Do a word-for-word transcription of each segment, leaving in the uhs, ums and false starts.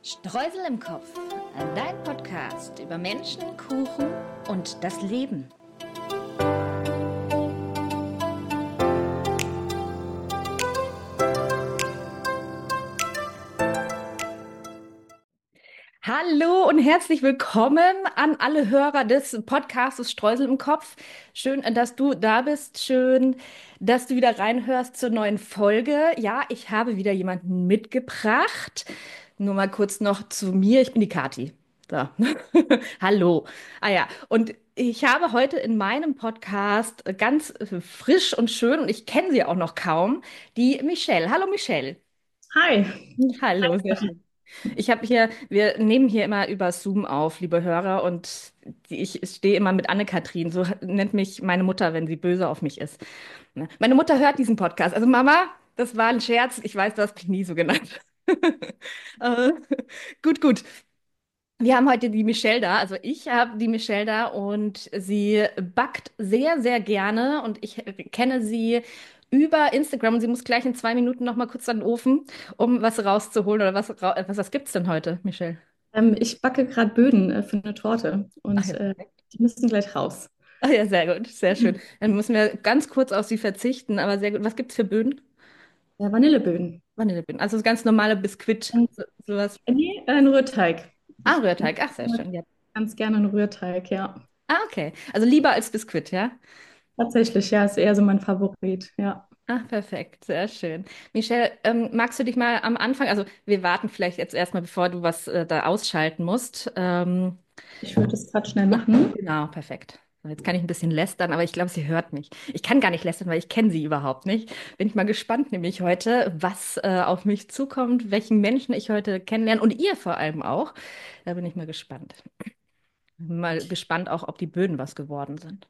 Streusel im Kopf, dein Podcast über Menschen, Kuchen und das Leben. Hallo und herzlich willkommen an alle Hörer des Podcasts Streusel im Kopf. Schön, dass du da bist. Schön, dass du wieder reinhörst zur neuen Folge. Ja, ich habe wieder jemanden mitgebracht. Nur mal kurz noch zu mir. Ich bin die Kathi. So. Hallo. Ah ja, und ich habe heute in meinem Podcast ganz frisch und schön, und ich kenne sie auch noch kaum, die Michelle. Hallo Michelle. Hi. Hallo, sehr schön. Ich habe hier, wir nehmen hier immer über Zoom auf, liebe Hörer, und die, ich stehe immer mit Anne-Kathrin, so nennt mich meine Mutter, wenn sie böse auf mich ist. Ne? Meine Mutter hört diesen Podcast. Also Mama, das war ein Scherz. Ich weiß, du hast mich nie so genannt. Äh, gut, gut. Wir haben heute die Michelle da, also ich habe die Michelle da und sie backt sehr, sehr gerne und ich kenne sie über Instagram und sie muss gleich in zwei Minuten noch mal kurz an den Ofen, um was rauszuholen oder was, ra- was, was gibt's denn heute, Michelle? Ähm, ich backe gerade Böden äh, für eine Torte Ach und ja, äh, perfekt. die müssen gleich raus. Ach ja, sehr gut, sehr schön. Dann müssen wir ganz kurz auf sie verzichten, aber sehr gut. Was gibt's für Böden? Ja, Vanilleböden. Vanilleböden, also das ganz normale Biskuit, Und, so, sowas. äh, nee, äh, ein Rührteig. Ah, Ich Rührteig, ach, sehr mag schön, ja. ganz gerne einen Rührteig, ja. Ah, okay. Also lieber als Biskuit, ja? Tatsächlich, ja, ist eher so mein Favorit, ja. Ach, perfekt, sehr schön. Michelle, ähm, magst du dich mal am Anfang, also wir warten vielleicht jetzt erstmal, bevor du was äh, da ausschalten musst. Ähm, Ich würde es gerade schnell machen. genau, perfekt. So, jetzt kann ich ein bisschen lästern, aber ich glaube, sie hört mich. Ich kann gar nicht lästern, weil ich kenne sie überhaupt nicht. Bin ich mal gespannt, nämlich heute, was äh, auf mich zukommt, welchen Menschen ich heute kennenlerne und ihr vor allem auch. Da bin ich mal gespannt. Mal gespannt auch, ob die Böden was geworden sind.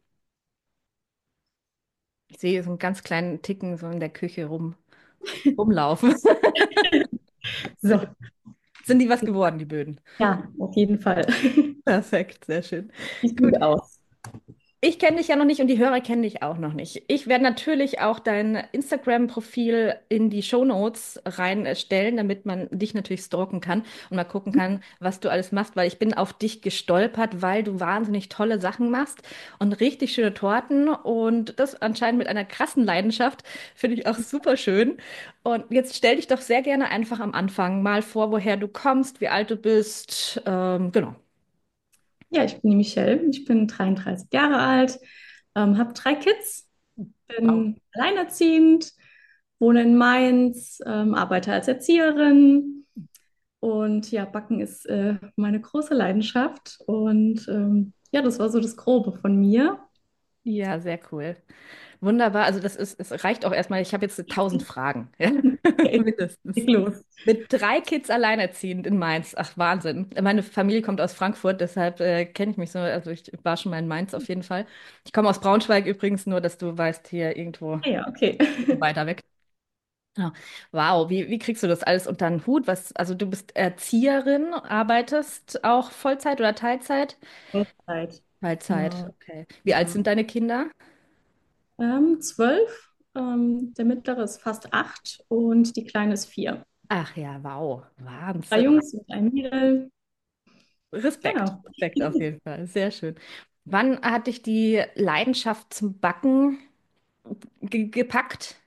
Ich sehe so einen ganz kleinen Ticken so in der Küche rum, rumlaufen. So, Sind die was geworden, die Böden? ja, auf jeden Fall. Perfekt, sehr schön. Sieht Gut. gut aus. Ich kenne dich ja noch nicht und die Hörer kennen dich auch noch nicht. Ich werde natürlich auch dein Instagram-Profil in die Shownotes reinstellen, damit man dich natürlich stalken kann und mal gucken kann, was du alles machst, weil ich bin auf dich gestolpert, weil du wahnsinnig tolle Sachen machst und richtig schöne Torten und das anscheinend mit einer krassen Leidenschaft. Finde ich auch super schön. Und jetzt stell dich doch sehr gerne einfach am Anfang mal vor, woher du kommst, wie alt du bist. Ähm, genau. Ja, ich bin die Michelle, ich bin dreiunddreißig Jahre alt, ähm, habe drei Kids, Wow. bin alleinerziehend, wohne in Mainz, ähm, arbeite als Erzieherin. Und ja, Backen ist äh, meine große Leidenschaft. Und ähm, ja, das war so das Grobe von mir. Ja, sehr cool. Wunderbar. Also das ist, es reicht auch erstmal. Ich habe jetzt tausend Fragen, ja? Okay, Mindestens. leg los. Mit drei Kids alleinerziehend in Mainz. Ach, Wahnsinn. Meine Familie kommt aus Frankfurt, deshalb äh, kenne ich mich so. Also ich war schon mal in Mainz auf jeden Fall. Ich komme aus Braunschweig übrigens, nur dass du weißt, hier irgendwo Ah ja, okay. weiter weg. Ja. Wow, wie, wie kriegst du das alles unter den Hut? Was, also du bist Erzieherin, arbeitest auch Vollzeit oder Teilzeit? Vollzeit, Teilzeit, genau. okay. Wie alt Ja. sind deine Kinder? Ähm, zwölf, ähm, der mittlere ist fast acht und die kleine ist vier. Ach ja, wow, Drei Wahnsinn. Jungs und ein Mädel. Respekt, Genau. Respekt auf jeden Fall. Sehr schön. Wann hat dich die Leidenschaft zum Backen ge gepackt?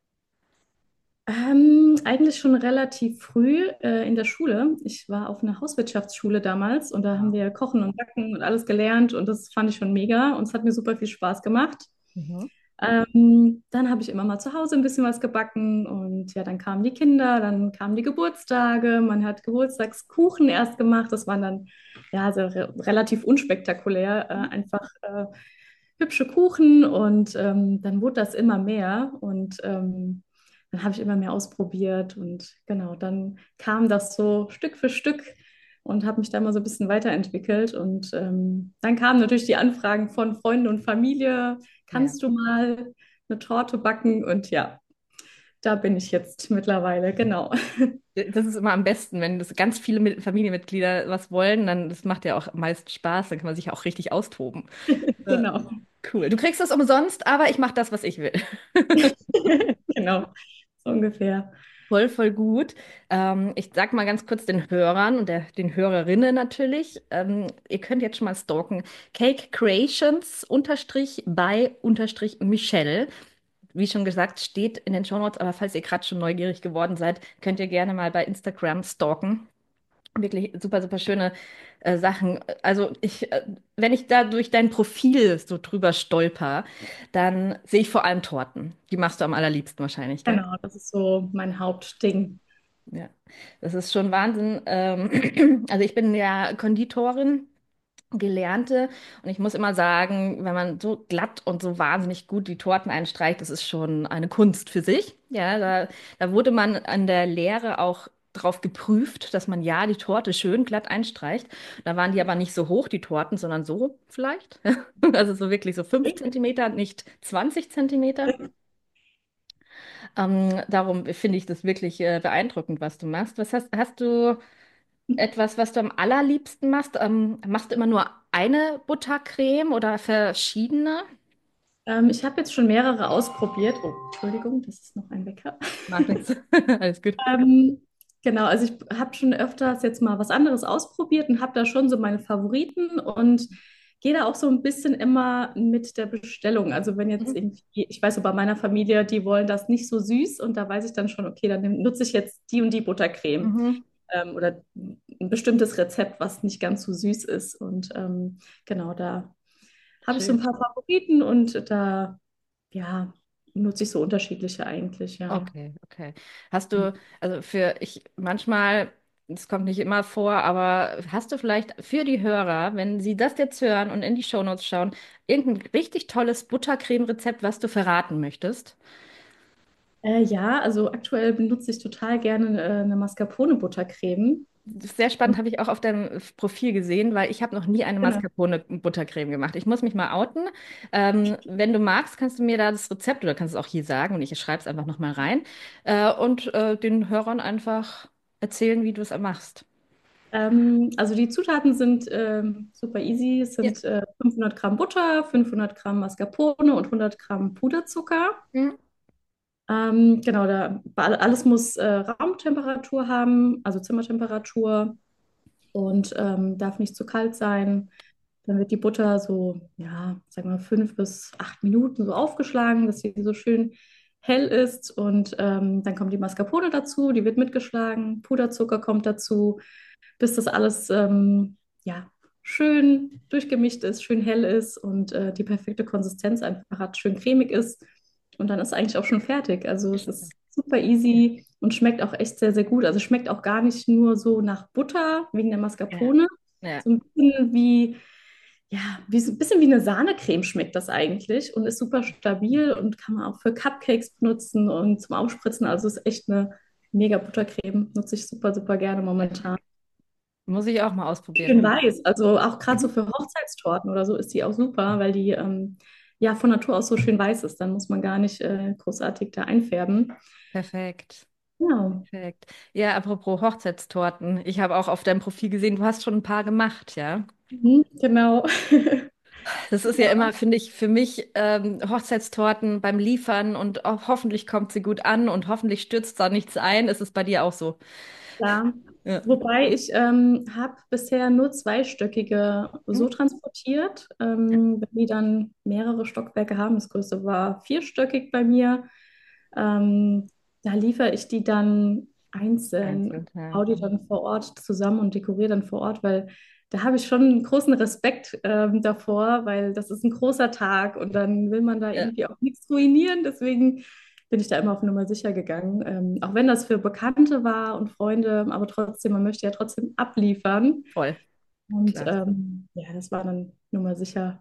Ähm, eigentlich schon relativ früh äh, in der Schule. Ich war auf einer Hauswirtschaftsschule damals und da haben wir Kochen und Backen und alles gelernt und das fand ich schon mega und es hat mir super viel Spaß gemacht. Mhm. Ähm, dann habe ich immer mal zu Hause ein bisschen was gebacken und ja, dann kamen die Kinder, dann kamen die Geburtstage, man hat Geburtstagskuchen erst gemacht, das waren dann ja so re relativ unspektakulär, äh, einfach äh, hübsche Kuchen und ähm, dann wurde das immer mehr und ähm, dann habe ich immer mehr ausprobiert und genau, dann kam das so Stück für Stück und habe mich da mal so ein bisschen weiterentwickelt und ähm, dann kamen natürlich die Anfragen von Freunden und Familie, Ja. kannst du mal eine Torte backen? Und ja, da bin ich jetzt mittlerweile, genau. Das ist immer am besten, wenn das ganz viele Mit- Familienmitglieder was wollen, dann das macht ja auch meist Spaß, dann kann man sich ja auch richtig austoben. Äh, Genau, cool. Du kriegst das umsonst, aber ich mache das, was ich will. genau, so ungefähr. Voll, voll gut. Ähm, ich sag mal ganz kurz den Hörern und der, den Hörerinnen natürlich. Ähm, ihr könnt jetzt schon mal stalken. Cake Creations unterstrich bei unterstrich Michelle. Wie schon gesagt, steht in den Shownotes, aber falls ihr gerade schon neugierig geworden seid, könnt ihr gerne mal bei Instagram stalken. Wirklich super, super schöne äh, Sachen. Also ich, äh, wenn ich da durch dein Profil so drüber stolper, dann sehe ich vor allem Torten. Die machst du am allerliebsten wahrscheinlich, gell? Genau, das ist so mein Hauptding. Ja, das ist schon Wahnsinn. Ähm, also ich bin ja Konditorin, Gelernte, und ich muss immer sagen, wenn man so glatt und so wahnsinnig gut die Torten einstreicht, das ist schon eine Kunst für sich. Ja, da, da wurde man an der Lehre auch drauf geprüft, dass man ja die Torte schön glatt einstreicht. Da waren die aber nicht so hoch, die Torten, sondern so vielleicht. Also so wirklich so fünf Zentimeter, nicht zwanzig Zentimeter. Ähm, darum finde ich das wirklich äh, beeindruckend, was du machst. Was hast, hast du etwas, was du am allerliebsten machst? Ähm, machst du immer nur eine Buttercreme oder verschiedene? Ähm, ich habe jetzt schon mehrere ausprobiert. Oh, Entschuldigung, das ist noch ein Wecker. Macht nichts. Alles gut. Ähm, genau, also ich habe schon öfters jetzt mal was anderes ausprobiert und habe da schon so meine Favoriten und gehe da auch so ein bisschen immer mit der Bestellung. Also wenn jetzt Mhm. irgendwie, ich weiß so bei meiner Familie, die wollen das nicht so süß und da weiß ich dann schon, okay, dann nehm- nutze ich jetzt die und die Buttercreme Mhm. ähm, oder ein bestimmtes Rezept, was nicht ganz so süß ist. Und ähm, genau, da habe ich so ein Schön. paar Favoriten und da, ja, nutze ich so unterschiedliche eigentlich, ja. Okay, okay. Hast du, also für ich manchmal, es kommt nicht immer vor, aber hast du vielleicht für die Hörer, wenn sie das jetzt hören und in die Shownotes schauen, irgendein richtig tolles Buttercreme-Rezept, was du verraten möchtest? Äh, ja, also aktuell benutze ich total gerne äh, eine Mascarpone-Buttercreme. Sehr spannend, Und habe ich auch auf deinem Profil gesehen, weil ich habe noch nie eine genau. Mascarpone-Buttercreme gemacht. Ich muss mich mal outen. Ähm, wenn du magst, kannst du mir da das Rezept oder kannst es auch hier sagen und ich schreibe es einfach nochmal rein äh, und äh, den Hörern einfach erzählen, wie du es machst. Ähm, also die Zutaten sind ähm, super easy. Es Ja. sind äh, fünfhundert Gramm Butter, fünfhundert Gramm Mascarpone und hundert Gramm Puderzucker. Hm. Ähm, genau, da, alles muss äh, Raumtemperatur haben, also Zimmertemperatur und ähm, darf nicht zu kalt sein. Dann wird die Butter so, ja, sagen wir fünf bis acht Minuten so aufgeschlagen, dass sie so schön hell ist. Und ähm, dann kommt die Mascarpone dazu, die wird mitgeschlagen, Puderzucker kommt dazu, bis das alles ähm, ja, schön durchgemischt ist, schön hell ist und äh, die perfekte Konsistenz einfach hat, schön cremig ist. Und dann ist eigentlich auch schon fertig. Also es ist super easy und schmeckt auch echt sehr, sehr gut. Also es schmeckt auch gar nicht nur so nach Butter wegen der Ja. Mascarpone, Ja. so ein bisschen wie, ja, wie so ein bisschen wie eine Sahnecreme schmeckt das eigentlich und ist super stabil und kann man auch für Cupcakes benutzen und zum Aufspritzen. Also ist echt eine mega Buttercreme. Nutze ich super, super gerne momentan. Muss ich auch mal Schön ausprobieren. weiß. Also auch gerade so Mhm. für Hochzeitstorten oder so ist die auch super, weil die ähm, ja von Natur aus so schön weiß ist. Dann muss man gar nicht äh, großartig da einfärben. Perfekt. Genau. Perfekt. Ja, apropos Hochzeitstorten. Ich habe auch auf deinem Profil gesehen, du hast schon ein paar gemacht, ja? Mhm, genau. Das ist ja immer, finde ich, für mich ähm, Hochzeitstorten beim Liefern und auch hoffentlich kommt sie gut an und hoffentlich stürzt da nichts ein. Ist es bei dir auch so? Ja. Ja. Wobei ich ähm, habe bisher nur zweistöckige Hm? so transportiert, Ja. ähm, wenn die dann mehrere Stockwerke haben. Das größte war vierstöckig bei mir. Ähm, Da liefere ich die dann einzeln, Einzeln, ja. baue die dann vor Ort zusammen und dekoriere dann vor Ort, weil da habe ich schon einen großen Respekt ähm, davor, weil das ist ein großer Tag und dann will man da Ja, irgendwie auch nichts ruinieren. Deswegen bin ich da immer auf Nummer sicher gegangen. Ähm, auch wenn das für Bekannte war und Freunde, aber trotzdem, man möchte ja trotzdem abliefern. voll. Und Klar. ähm, ja, das war dann Nummer sicher.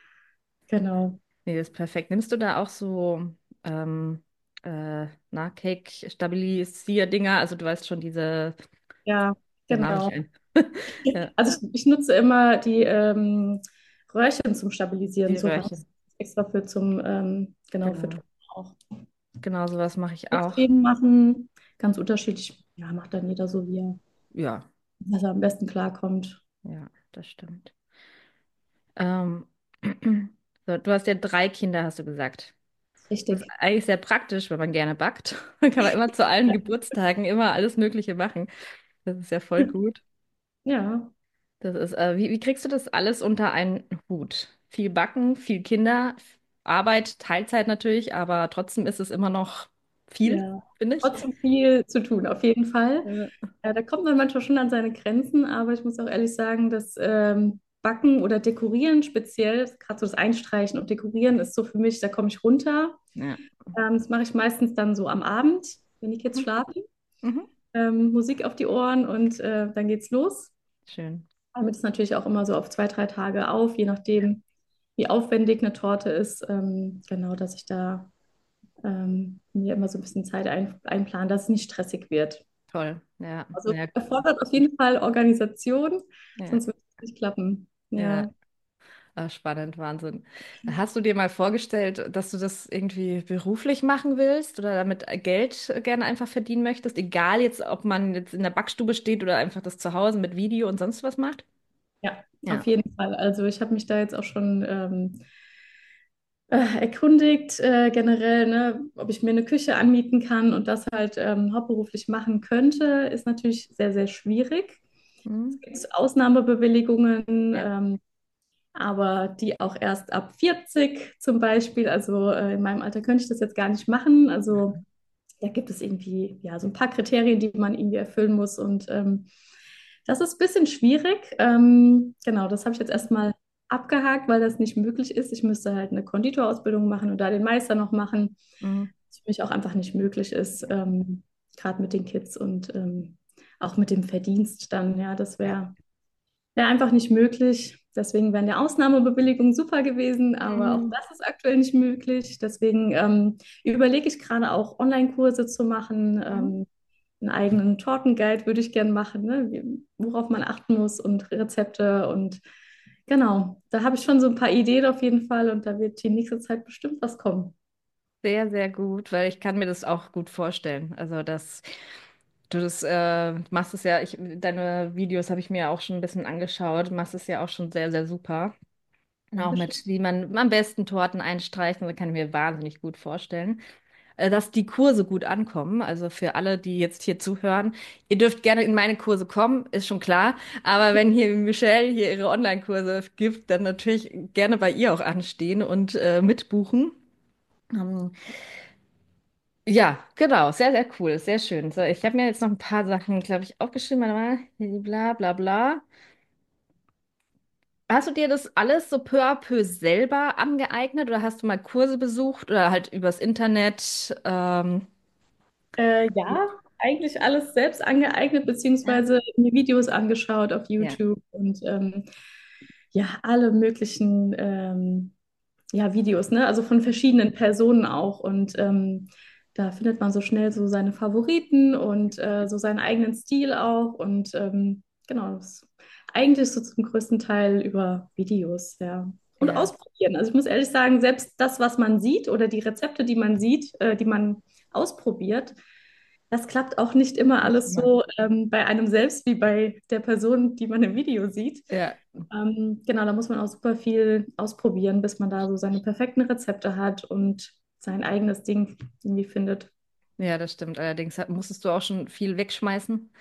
Genau. Nee, das ist perfekt. Nimmst du da auch so ähm, äh, na, Cake-Stabilisier-Dinger? Also du weißt schon, diese, Ja, der Name genau. nicht ein. Ja, Also ich, ich nutze immer die ähm, Röhrchen zum die Stabilisieren. So was Röhrchen. extra für zum, ähm, genau, für Genau. Ton auch. Genau, sowas mache ich auch. Extrem machen, ganz unterschiedlich. Ja, macht dann jeder so, wie er, Ja, was er am besten klarkommt. ja, das stimmt. Ähm, so, du hast ja drei Kinder, hast du gesagt. Das ist Richtig. eigentlich sehr praktisch, wenn man gerne backt. Dann kann man immer zu allen Geburtstagen immer alles Mögliche machen. Das ist ja voll gut. Ja, Das ist, äh, wie, wie kriegst du das alles unter einen Hut? Viel Backen, viel Kinder, Arbeit, Teilzeit natürlich, aber trotzdem ist es immer noch viel, ja. finde ich. Trotzdem viel zu tun, auf jeden Fall. Ja. Ja, da kommt man manchmal schon an seine Grenzen, aber ich muss auch ehrlich sagen, dass ähm, Backen oder Dekorieren speziell, gerade so das Einstreichen und Dekorieren ist so für mich, da komme ich runter. Ja. Ähm, das mache ich meistens dann so am Abend, wenn die Kids Mhm. schlafen. Mhm. Ähm, Musik auf die Ohren und äh, dann geht's los. Schön. Damit ist natürlich auch immer so auf zwei, drei Tage auf, je nachdem, wie aufwendig eine Torte ist. Ähm, genau, dass ich da ähm, mir immer so ein bisschen Zeit ein, einplanen, dass es nicht stressig wird. Toll. Ja. Also Ja. erfordert auf jeden Fall Organisation, Ja. sonst wird es nicht klappen. Ja. Ja. Ah, spannend, Wahnsinn. Hast du dir mal vorgestellt, dass du das irgendwie beruflich machen willst oder damit Geld gerne einfach verdienen möchtest? Egal jetzt, ob man jetzt in der Backstube steht oder einfach das zu Hause mit Video und sonst was macht? Ja, auf Ja. jeden Fall. Also ich habe mich da jetzt auch schon ähm, äh, erkundigt, äh, generell, ne, ob ich mir eine Küche anmieten kann und das halt ähm, hauptberuflich machen könnte, ist natürlich sehr, sehr schwierig. Mhm. Es gibt Ausnahmebewilligungen, Ja. ähm, aber die auch erst ab vierzig zum Beispiel. Also äh, in meinem Alter könnte ich das jetzt gar nicht machen. Also da gibt es irgendwie ja so ein paar Kriterien, die man irgendwie erfüllen muss und ähm, das ist ein bisschen schwierig. Ähm, genau, das habe ich jetzt erstmal abgehakt, weil das nicht möglich ist. Ich müsste halt eine Konditorausbildung machen und da den Meister noch machen, Mhm. was für mich auch einfach nicht möglich ist, ähm, gerade mit den Kids und ähm, auch mit dem Verdienst dann. Ja, das Ja. wäre wär einfach nicht möglich. Deswegen wäre eine Ausnahmebewilligung super gewesen, aber auch Mhm. das ist aktuell nicht möglich. Deswegen ähm, überlege ich gerade auch Online-Kurse zu machen. Mhm. Ähm, einen eigenen Tortenguide würde ich gern machen, ne? Wie, worauf man achten muss und Rezepte und genau, da habe ich schon so ein paar Ideen auf jeden Fall und da wird die nächste Zeit bestimmt was kommen. Sehr, sehr gut, weil ich kann mir das auch gut vorstellen. Also, dass du das äh, machst es ja, ich, deine Videos habe ich mir auch schon ein bisschen angeschaut, machst es ja auch schon sehr, sehr super. Auch Dankeschön. mit, wie man am besten Torten einstreichen, das kann ich mir wahnsinnig gut vorstellen. Äh, dass die Kurse gut ankommen. Also für alle, die jetzt hier zuhören, ihr dürft gerne in meine Kurse kommen, ist schon klar. Aber wenn hier Michelle hier ihre Online-Kurse gibt, dann natürlich gerne bei ihr auch anstehen und äh, mitbuchen. Ähm, ja, genau, sehr, sehr cool, sehr schön. So, ich habe mir jetzt noch ein paar Sachen, glaube ich, aufgeschrieben. Warte mal, bla bla bla. Hast du dir das alles so peu à peu selber angeeignet oder hast du mal Kurse besucht oder halt übers Internet? Ähm, Äh, ja, eigentlich alles selbst angeeignet, ja, beziehungsweise mir Videos angeschaut auf ja, YouTube und ähm, ja, alle möglichen ähm, ja, Videos, ne? Also von verschiedenen Personen auch. Und ähm, da findet man so schnell so seine Favoriten und äh, so seinen eigenen Stil auch. Und ähm, genau, das ist eigentlich so zum größten Teil über Videos, ja. Und ja. ausprobieren. Also ich muss ehrlich sagen, selbst das, was man sieht oder die Rezepte, die man sieht, äh, die man ausprobiert, das klappt auch nicht immer Nicht alles immer. so ähm, bei einem selbst wie bei der Person, die man im Video sieht. Ja, Ähm, genau, da muss man auch super viel ausprobieren, bis man da so seine perfekten Rezepte hat und sein eigenes Ding irgendwie findet. ja, das stimmt. Allerdings hat- musstest du auch schon viel wegschmeißen.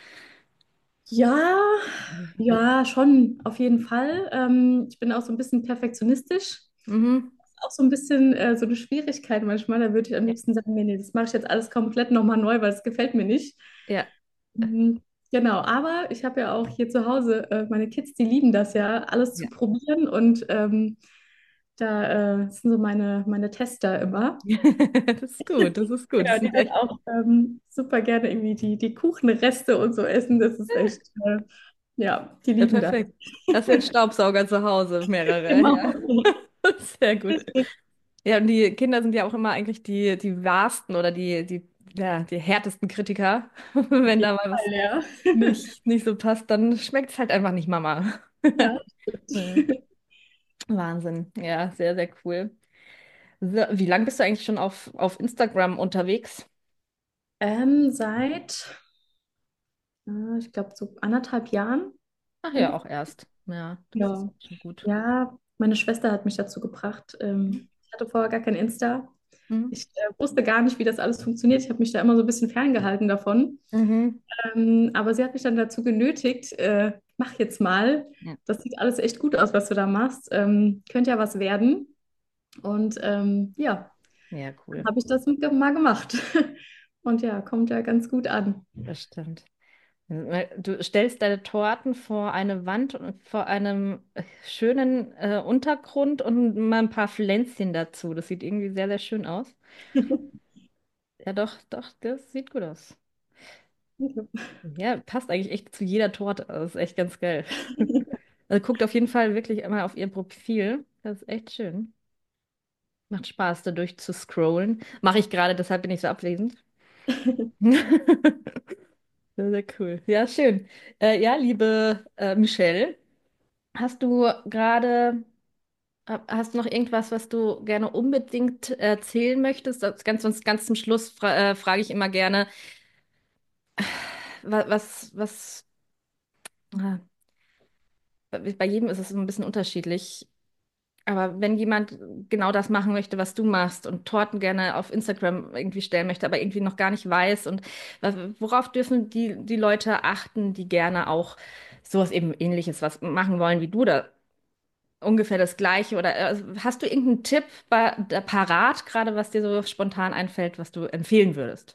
Ja, ja, schon, auf jeden Fall. Ähm, ich bin auch so ein bisschen perfektionistisch. Mhm. Auch so ein bisschen äh, so eine Schwierigkeit manchmal. Da würde ich am liebsten sagen, nee, nee, das mache ich jetzt alles komplett nochmal neu, weil es gefällt mir nicht. Ja, Mhm. Genau, aber ich habe ja auch hier zu Hause, äh, meine Kids, die lieben das ja, alles zu ja. probieren und ähm, da äh, sind so meine, meine Tester immer. Das ist gut, das ist gut. Das Genau, die sind dann echt auch ähm, super gerne irgendwie die, die Kuchenreste und so essen. Das ist echt, äh, ja, die ja, lieben das. perfekt. Hast du jetzt Staubsauger zu Hause, mehrere, ja. Genau. Sehr gut. Ja, und die Kinder sind ja auch immer eigentlich die, die wahrsten oder die, die, ja, die härtesten Kritiker. Auf Wenn jeden da mal was Fall, ja. nicht, nicht so passt, dann schmeckt es halt einfach nicht Mama. Ja. Ja. Wahnsinn. Ja, sehr, sehr cool. So, wie lange bist du eigentlich schon auf, auf Instagram unterwegs? Ähm, seit, äh, ich glaube, so anderthalb Jahren Ach ja, auch ungefähr. erst. Ja, das ist Ja. schon gut. Ja, meine Schwester hat mich dazu gebracht. Ähm, ich hatte vorher gar kein Insta. Mhm. Ich äh, wusste gar nicht, wie das alles funktioniert. Ich habe mich da immer so ein bisschen ferngehalten davon. Mhm. Ähm, aber sie hat mich dann dazu genötigt, äh, mach jetzt mal. Ja, Das sieht alles echt gut aus, was du da machst. Ähm, könnte ja was werden. Und ähm, ja, ja, dann cool. habe ich das mit- mal gemacht. Und ja, kommt ja ganz gut an. Das stimmt. Du stellst deine Torten vor eine Wand und vor einem äh, schönen äh, Untergrund und mal ein paar Pflänzchen dazu. Das sieht irgendwie sehr, sehr schön aus. Ja, doch, doch, das sieht gut aus. Ja, passt eigentlich echt zu jeder Torte. Das ist echt ganz geil. Also guckt auf jeden Fall wirklich immer auf ihr Profil. Das ist echt schön. Macht Spaß, da durch zu scrollen. Mache ich gerade, deshalb bin ich so abwesend. Sehr, sehr cool. Ja, schön. Äh, ja, liebe äh, Michelle, hast du gerade, äh, hast du noch irgendwas, was du gerne unbedingt erzählen möchtest? Das ganz, sonst ganz zum Schluss fra äh, frage ich immer gerne, wa was, was, äh, bei jedem ist es so ein bisschen unterschiedlich. Aber wenn jemand genau das machen möchte, was du machst und Torten gerne auf Instagram irgendwie stellen möchte, aber irgendwie noch gar nicht weiß und was- worauf dürfen die, die Leute achten, die gerne auch sowas eben Ähnliches was machen wollen wie du da ungefähr das Gleiche oder äh, hast du irgendeinen Tipp bei, da parat, gerade was dir so spontan einfällt, was du empfehlen würdest?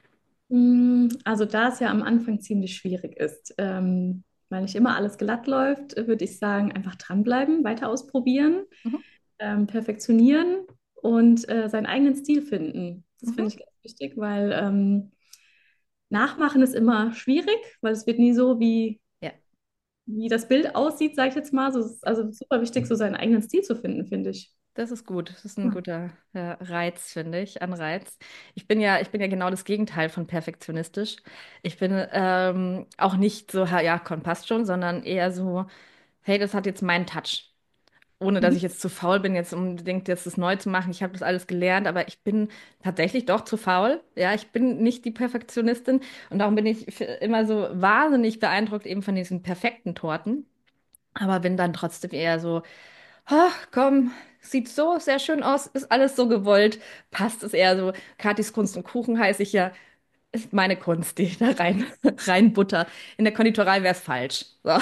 Mm, Also da es ja am Anfang ziemlich schwierig ist, ähm, weil nicht immer alles glatt läuft, würde ich sagen, einfach dranbleiben, weiter ausprobieren, Mhm. ähm, perfektionieren und äh, seinen eigenen Stil finden. Das Mhm. finde ich ganz wichtig, weil ähm, Nachmachen ist immer schwierig, weil es wird nie so, wie, Ja. wie das Bild aussieht, sage ich jetzt mal. So, es ist also super wichtig, so seinen eigenen Stil zu finden, finde ich. Das ist gut. Das ist ein Ja. guter äh, Reiz, finde ich, Anreiz. Ich bin ja, ich bin ja genau das Gegenteil von perfektionistisch. Ich bin ähm, auch nicht so, ha, ja, komm, passt schon, sondern eher so, hey, das hat jetzt meinen Touch. Ohne dass Mhm. ich jetzt zu faul bin, jetzt unbedingt jetzt das neu zu machen. Ich habe das alles gelernt, aber ich bin tatsächlich doch zu faul. Ja, ich bin nicht die Perfektionistin und darum bin ich f- immer so wahnsinnig beeindruckt eben von diesen perfekten Torten. Aber bin dann trotzdem eher so, ach, komm, sieht so sehr schön aus, ist alles so gewollt, passt es eher so. Katis Kunst und Kuchen heiße ich ja, ist meine Kunst, die ich da rein, rein butter. In der Konditorei wäre es falsch. So.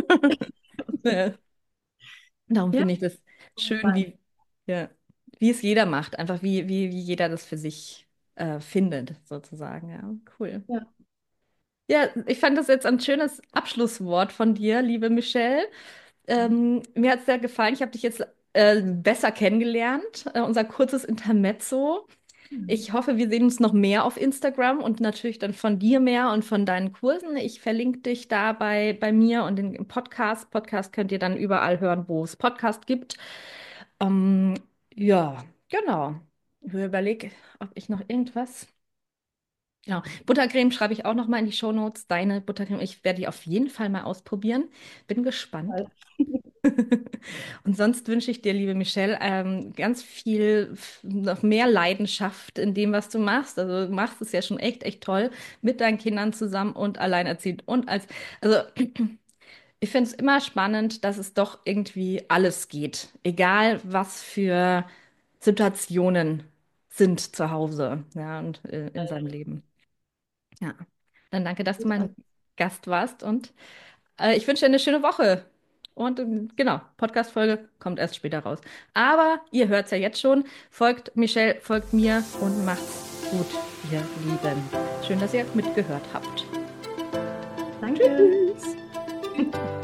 Ja. Darum Ja, finde ich das schön, spannend. wie, ja, wie es jeder macht, einfach wie, wie, wie jeder das für sich äh, findet, sozusagen. Ja, cool. Ja, Ja, ich fand das jetzt ein schönes Abschlusswort von dir, liebe Michelle. Ähm, mir hat es sehr gefallen. Ich habe dich jetzt äh, besser kennengelernt. Äh, unser kurzes Intermezzo. Ich hoffe, wir sehen uns noch mehr auf Instagram und natürlich dann von dir mehr und von deinen Kursen. Ich verlinke dich da bei, bei mir und den Podcast. Podcast könnt ihr dann überall hören, wo es Podcast gibt. Ähm, ja, genau. Ich überlege, ob ich noch irgendwas. Genau. Buttercreme schreibe ich auch noch mal in die Shownotes. Deine Buttercreme. Ich werde die auf jeden Fall mal ausprobieren. Bin gespannt. toll. Und sonst wünsche ich dir, liebe Michelle, ähm, ganz viel, f- noch mehr Leidenschaft in dem, was du machst. Also du machst es ja schon echt, echt toll mit deinen Kindern zusammen und alleinerziehend und als, also ich finde es immer spannend, dass es doch irgendwie alles geht. Egal, was für Situationen sind zu Hause, ja, und äh, in seinem Leben. Ja. Dann danke, dass du mein Gast warst und äh, ich wünsche dir eine schöne Woche. Und ähm, genau, Podcast-Folge kommt erst später raus. Aber ihr hört es ja jetzt schon. Folgt Michelle, folgt mir und macht's gut, ihr Lieben. Schön, dass ihr mitgehört habt. Danke. Tschüss.